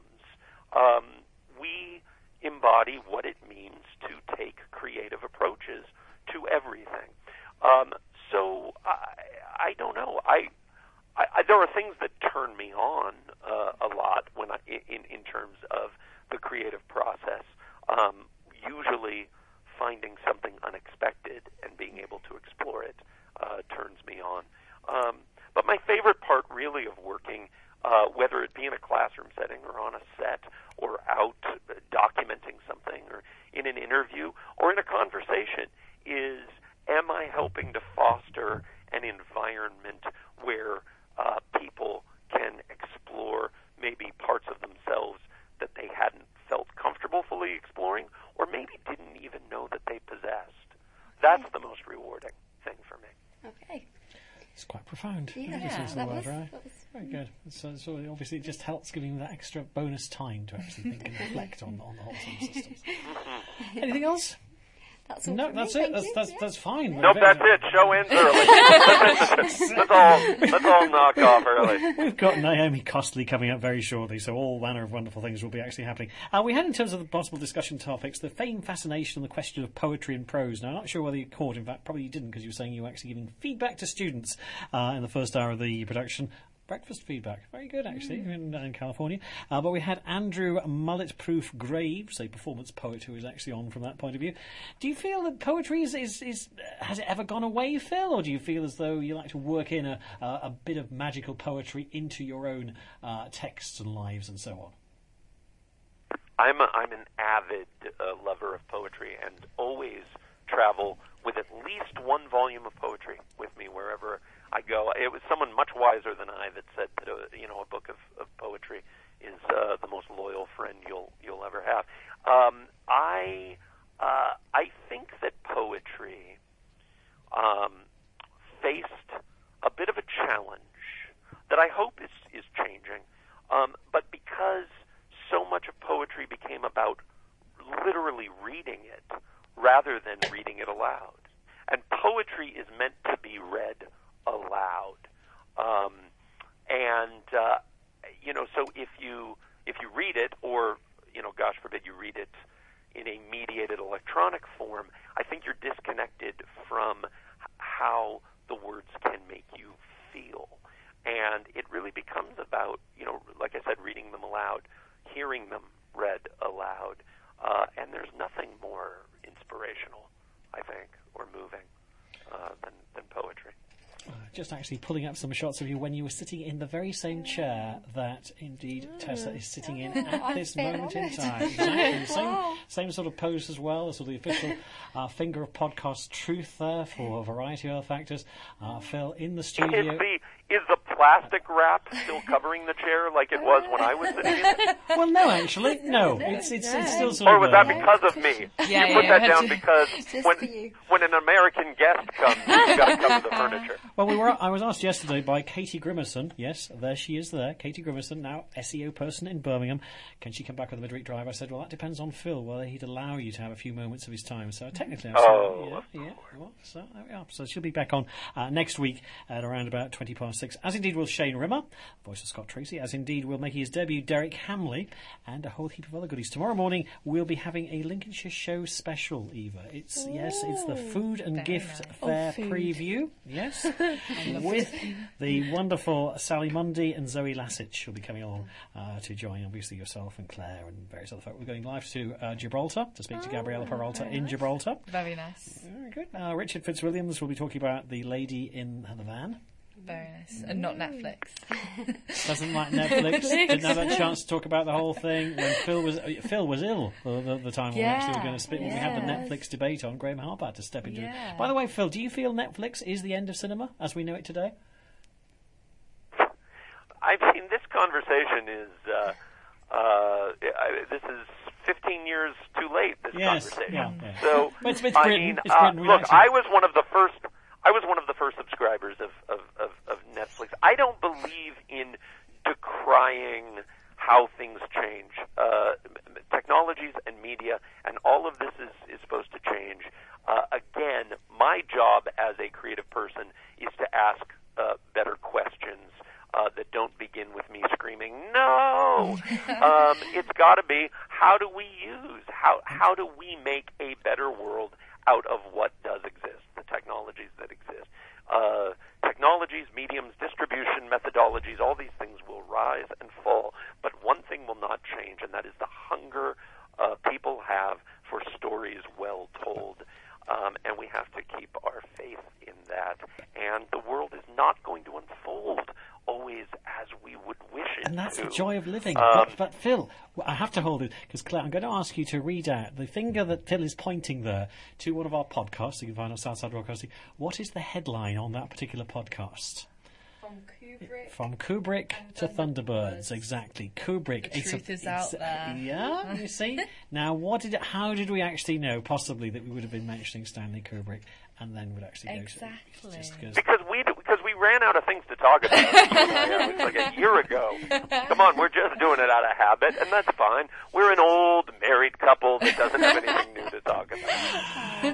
We embody what it means to take creative approaches to everything. So I don't know. There are things that turn me on a lot when in terms of the creative process. Usually, finding something unexpected and being able to explore it turns me on. But my favorite part, really, of working, whether it be in a classroom setting or on a set or out documenting something or in an interview or in a conversation, is am I helping to foster an environment where people can explore maybe parts of themselves that they hadn't felt comfortable fully exploring, or maybe didn't even know that they possessed. That's the most rewarding thing for me. Okay. It's quite profound. Yeah, that was very good. So obviously it just helps giving that extra bonus time to actually think and reflect on the whole sort of systems. Anything else? That's all. No, that's it. That's fine. Nope, that's it. Show ends early. let's all knock off early. We've got Naomi Costley coming up very shortly, so all manner of wonderful things will be actually happening. We had, in terms of the possible discussion topics, the fame, fascination, and the question of poetry and prose. Now, I'm not sure whether you caught. In fact, probably you didn't, because you were saying you were actually giving feedback to students in the first hour of the production. Breakfast feedback. Very good, actually, in California. But we had Andrew Mullet-Proof Graves, a performance poet who is actually on from that point of view. Do you feel that poetry is has it ever gone away, Phil? Or do you feel as though you like to work in a bit of magical poetry into your own texts and lives and so on? I'm an avid lover of poetry and always travel with at least one volume of poetry with me wherever I go. It was someone much wiser than I that said that a book of poetry is the most loyal friend you'll ever have. I think that poetry faced a bit of a challenge that I hope is changing, but because so much of poetry became about literally reading it rather than reading it aloud. And poetry is meant to be read aloud. So if you read it, or, gosh forbid you read it in a mediated electronic form, I think you're disconnected from how the words can make you feel. And it really becomes about, like I said, reading them aloud, hearing them read aloud, and there's nothing more inspirational, I think, or moving than poetry. Just actually pulling up some shots of you when you were sitting in the very same chair that, indeed, Tessa is sitting in at this moment in time. Exactly. Same sort of pose as well, sort of the official finger of podcast truth there for a variety of other factors. Phil in the studio. Is the plastic wrap still covering the chair like it was when I was sitting in it? Well, no, actually, no. It's still sort of... Or was that because of me? You put that down because when an American guest comes, you've got to cover the furniture. Well, I was asked yesterday by Katie Grimmerson. Yes, there she is there. Katie Grimmerson, now SEO person in Birmingham. Can she come back with the midweek drive? I said, well, that depends on Phil, whether he'd allow you to have a few moments of his time. So technically, Well, so there we are. So she'll be back on next week at around about 6:20. As indeed will Shane Rimmer, voice of Scott Tracy, as indeed will make his debut Derek Hamley, and a whole heap of other goodies. Tomorrow morning we'll be having a Lincolnshire Show special, Eva. It's the food and gift fair preview. Yes, with the wonderful Sally Mundy and Zoe Lassich will be coming along to join, obviously, yourself and Claire and various other folk. We're going live to Gibraltar to speak to Gabriella Peralta in Gibraltar. Very nice. Very good. Richard Fitzwilliams will be talking about The Lady in the Van. Very nice. And not Netflix. Doesn't like Netflix. Didn't have a chance to talk about the whole thing when Phil was ill the time we actually were going to spit. When we had the Netflix debate on, Graham Harper had to step into it. By the way, Phil, do you feel Netflix is the end of cinema as we know it today? This conversation is this is 15 years too late. This conversation. Yeah. So it's Britain. Look, I was one of the first subscribers of Netflix. I don't believe in decrying how things change. Technologies and media and all of this is supposed to change. Again, my job as a creative person is to ask better questions that don't begin with me screaming, no! It's got to be, how do we make a better world out of what does exist, the technologies that exist? Technologies, mediums, distribution, methodologies, all these things will rise and fall, but one thing will not change, and that is the hunger people have for stories well told. And we have to keep our faith in that. And the world is not going to unfold always as we would wish it to. And that's the joy of living. But Phil, I have to hold it, because Claire, I'm going to ask you to read out the finger that Phil is pointing there to one of our podcasts. You can find on Southside Broadcasting. What is the headline on that particular podcast? From Kubrick to Thunderbirds, exactly. Kubrick. The truth is out there. Yeah, you see. Now, how did we actually know, possibly, that we would have been mentioning Stanley Kubrick, and then would actually go exactly because we ran out of things to talk about. It was like a year ago. Come on, we're just doing it out of habit, and that's fine. We're an old married couple that doesn't have anything new to talk about.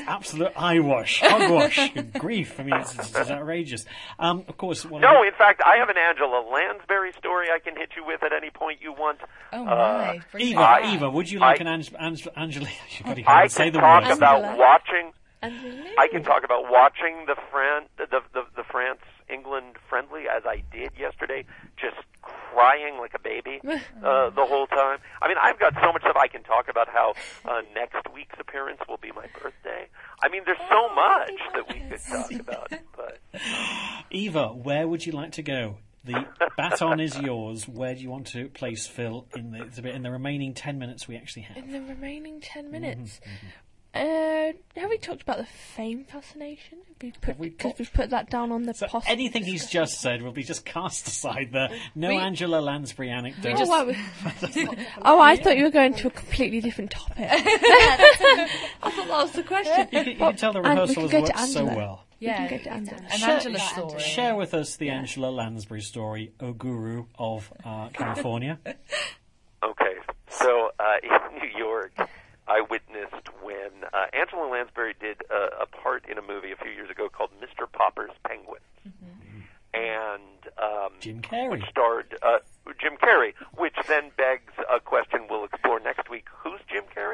absolute eyewash, hogwash, grief. I mean, it's outrageous. Of course. No, in fact, I have an Angela Lansbury story I can hit you with at any point you want. Oh my! Eva, would you like an Angela? I can talk about watching. I can talk about watching the France-England friendly as I did yesterday, just crying like a baby the whole time. I mean, I've got so much stuff. I can talk about how next week's appearance will be my birthday. I mean, there's so much that we could talk about. But Eva, where would you like to go? The baton is yours. Where do you want to place Phil in the remaining 10 minutes we actually have? In the remaining 10 minutes? Have we talked about the fame fascination? Because we've put that down on the so anything he's just said will be just cast aside there. No Angela Lansbury anecdote. I thought you were going to a completely different topic. I thought that was the question. You can tell the rehearsal has worked so well. Yeah, we can go to Angela. Angela's story. Share with us the Angela Lansbury story, Oguru of California. Okay, so in New York, I witnessed when Angela Lansbury did a part in a movie a few years ago called Mr. Popper's Penguin. And Jim Carrey. Which starred Jim Carrey, which then begs a question we'll explore next week. Who's Jim Carrey?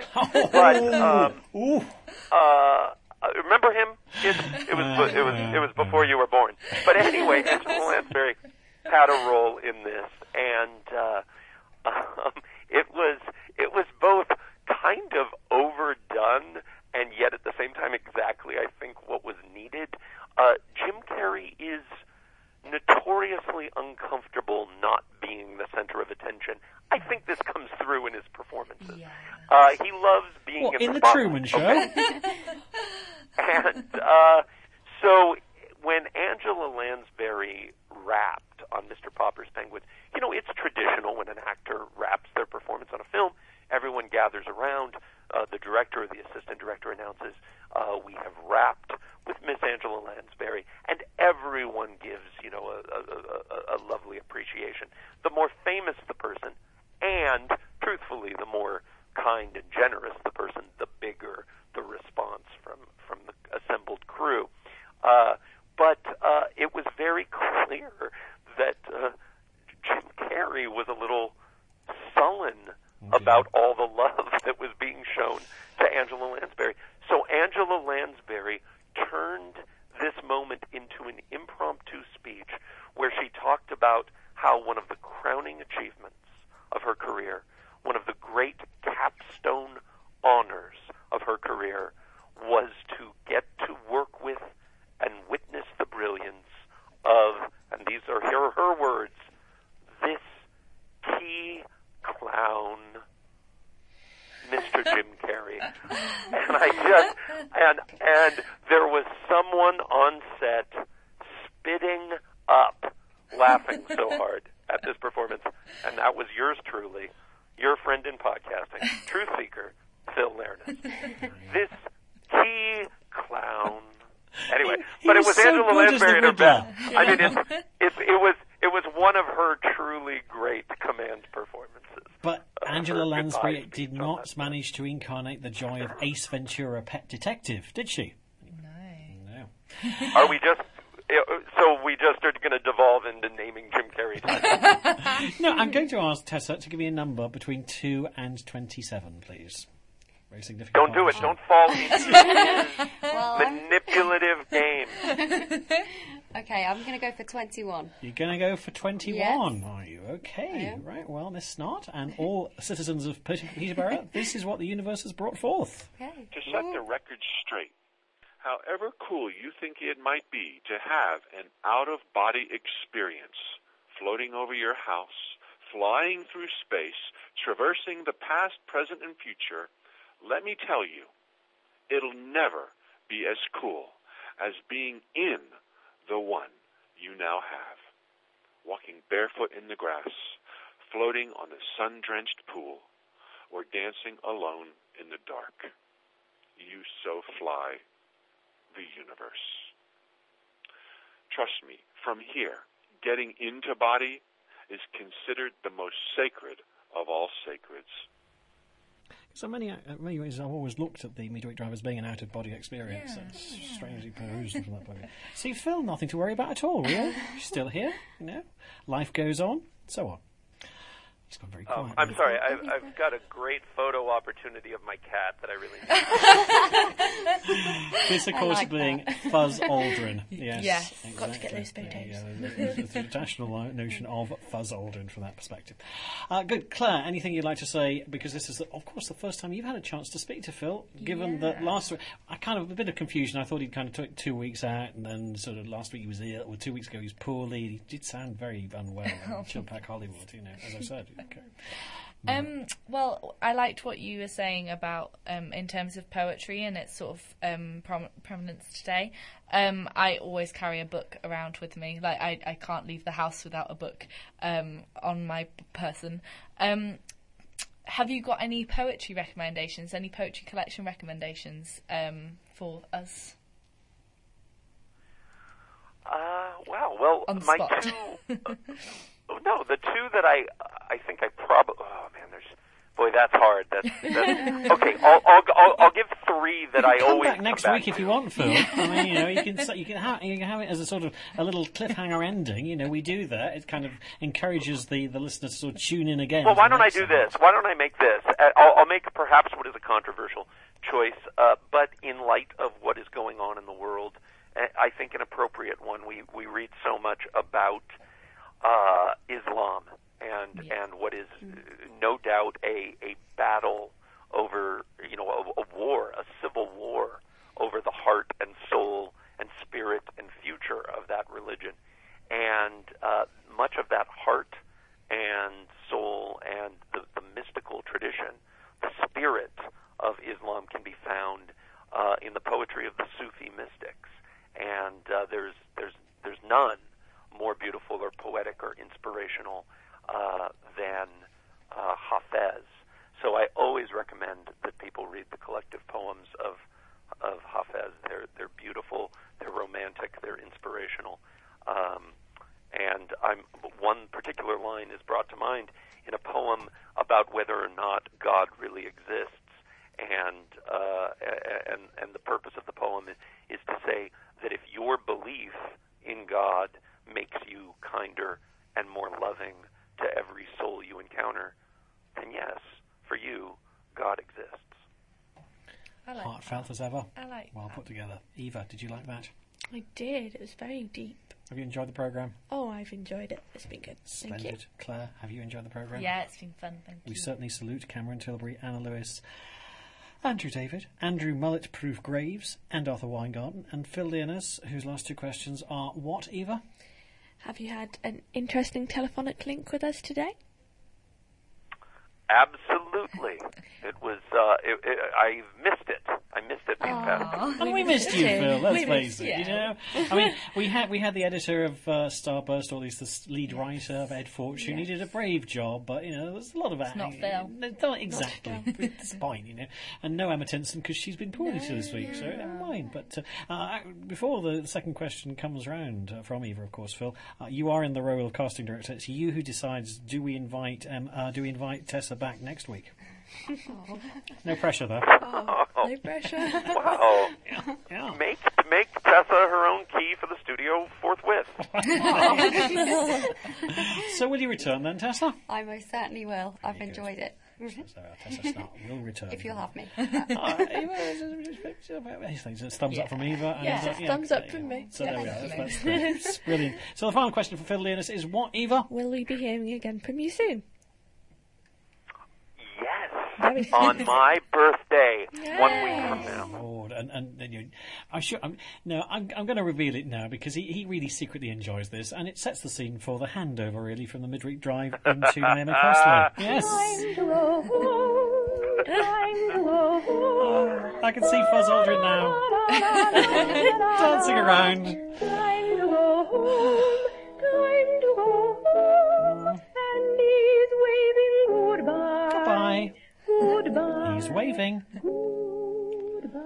Remember him? It was before you were born. But anyway, Angela Lansbury had a role in this, and it was both kind of overdone and yet at the same time exactly, I think, what was needed. Jim Carrey is notoriously uncomfortable not being the center of attention. I think this comes through in his performances. Yeah. He loves being in the spotlight. Truman Show. Okay. And so when Angela Lansbury rapped on Mr. Popper's Penguin, it's traditional when an actor raps their performance on a film. Everyone gathers around. The director or the assistant director announces, we have rapped with Miss Angela Lansbury, and everyone gives, a lovely appreciation. The more famous the person, and truthfully, the more kind and generous the person, the bigger the response from the assembled crew. But it was very clear that Jim Carrey was a little sullen about all the love that was being shown to Angela Lansbury. So Angela Lansbury turned this moment into an impromptu speech where she talked about how one of the crowning achievements of her career, one of the great capstone honors of her career, was to get to work with and witness the brilliance of, and these are her words, this key clown, Mr. Jim Carrey. And there was someone on set spitting up, laughing so hard at this performance, and that was yours truly, your friend in podcasting, truth seeker, Phil Lerner. This key clown. Anyway, but it was so Angela Lansbury at her best. Yeah. I mean, it was one of her truly great command performances. But Angela Lansbury did not manage to incarnate the joy of Ace Ventura: Pet Detective, did she? No. Are we just... So we just are going to devolve into naming Jim Carrey? No, I'm going to ask Tessa to give me a number between 2 and 27, please. Very significant. Don't do it. Don't fall into manipulative game. Okay, I'm going to go for 21. You're going to go for 21, yes. Are you? Okay, right. Well, Miss Snart and all citizens of Peterborough, this is what the universe has brought forth. Okay. To set the record straight, however cool you think it might be to have an out-of-body experience, floating over your house, flying through space, traversing the past, present, and future, let me tell you, it'll never be as cool as being in the one you now have, walking barefoot in the grass, floating on the sun-drenched pool, or dancing alone in the dark. You so fly the universe. Trust me, from here, getting into body is considered the most sacred of all sacreds. So many ways, I've always looked at the Midweek Drive as being an out-of-body experience. Strangely perused from that point. See, Phil, nothing to worry about at all, really. She's still here, you know. Life goes on, so on. He's gone very quiet. I'm sorry, I've got a great photo opportunity of my cat that I really need. This, of course, being Fuzz Aldrin. Yes. Exactly. Got to get those photos. The traditional notion of Fuzz Aldrin from that perspective. Good. Claire, anything you'd like to say? Because this is, of course, the first time you've had a chance to speak to Phil, given that last week, a bit of confusion. I thought he'd kind of took 2 weeks out, and then sort of last week he was ill, or 2 weeks ago he was poorly. He did sound very unwell. Chillpack Hollywood, you know, as I said. Okay. Well, I liked what you were saying about in terms of poetry and its sort of prominence today. I always carry a book around with me. Like I can't leave the house without a book on my person. Have you got any poetry recommendations? Any poetry collection recommendations for us? Wow. Well, on the my spot. two. No, the two that I think I probably. Oh man, that's hard. That's okay. I'll give three that I always come back next week if you want, Phil. I mean, you know, you can have it as a sort of a little cliffhanger ending. You know, we do that. It kind of encourages the listener to sort of tune in again. Well, why don't I do this? Why don't I make this? I'll make perhaps what is a controversial choice, but in light of what is going on in the world, I think an appropriate one. We read so much about Islam and what is no doubt a battle over, you know, a war, a civil war over the heart and soul and spirit and future of that religion. And much of that heart and soul and the mystical tradition, the spirit of Islam can be found in the poetry of the Sufi mystics. And there's none more beautiful or poetic or inspirational than Hafez. So I always recommend that people read the collective poems of Hafez. They're beautiful, they're romantic, they're inspirational. And one particular line is brought to mind in a poem about whether or not God really exists. And the purpose of the poem is to say that if your belief in God makes you kinder and more loving to every soul you encounter, then yes, for you, God exists. Heartfelt as ever. I like well put together. Eva, did you like that? I did. It was very deep. Have you enjoyed the programme? Oh, I've enjoyed it. It's been good. Splendid. Thank you. Claire, have you enjoyed the programme? Yeah, it's been fun. Thank you. We certainly salute Cameron Tilbury, Anna Lewis, Andrew David, Andrew Mullet-Proof Graves, and Arthur Weingarten, and Phil Leonis, whose last two questions are what, Eva? Have you had an interesting telephonic link with us today? Absolutely. It was. I missed it. I missed it being passed. And we missed you, Phil. Let's face it. You know, I mean, we had the editor of Starburst, or at least the lead writer of Ed Fortune. Yes. He did a brave job, but you know, there's a lot of it's not Phil. Not exactly. At this point, you know, and no Emma Tinson because she's been poorly this week, so never mind. But before the second question comes round from Eva, of course, Phil, you are in the role of casting director. It's you who decides: do we invite Tessa back next week? No pressure, though. No pressure. Wow. Yeah. Make Tessa her own key for the studio forthwith. So will you return then, Tessa? I most certainly will. I've enjoyed it. So Tessa Snart will return. If you'll have me. It's thumbs up from Eva. And thumbs up from me. So there we are. That's brilliant. So the final question for Phil Leonis is what, Eva? Will we be hearing again from you soon? Yes, on my birthday, 1 week from now. Lord, and then I'm going to reveal it now because he really secretly enjoys this, and it sets the scene for the handover, really, from the midweek drive into Mayor McCosley. Yes. I can see Fuzz Aldrin now, dancing around. Time to go home, time to go home, and he's waving goodbye. Goodbye. Goodbye. He's waving. Goodbye.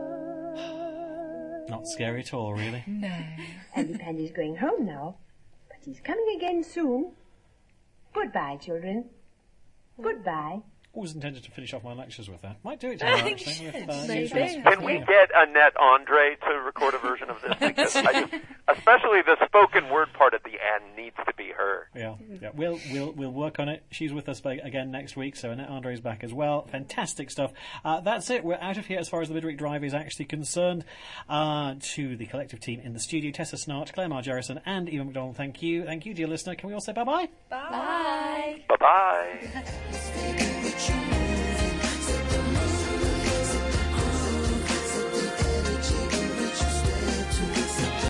Not scary at all, really. No. Andy Pandy's going home now, but he's coming again soon. Goodbye, children. Goodbye. always intended to finish off my lectures with that. Might do it tomorrow, actually. Can we get Annette Andre to record a version of this? Because especially the spoken word part at the end needs to be her. Yeah. We'll work on it. She's with us again next week, so Annette Andre is back as well. Fantastic stuff. That's it. We're out of here as far as the Midweek Drive is actually concerned. To the collective team in the studio, Tessa Snart, Claire Margerison, and Eva McDonald, thank you. Thank you, dear listener. Can we all say bye-bye? Bye. Bye-bye.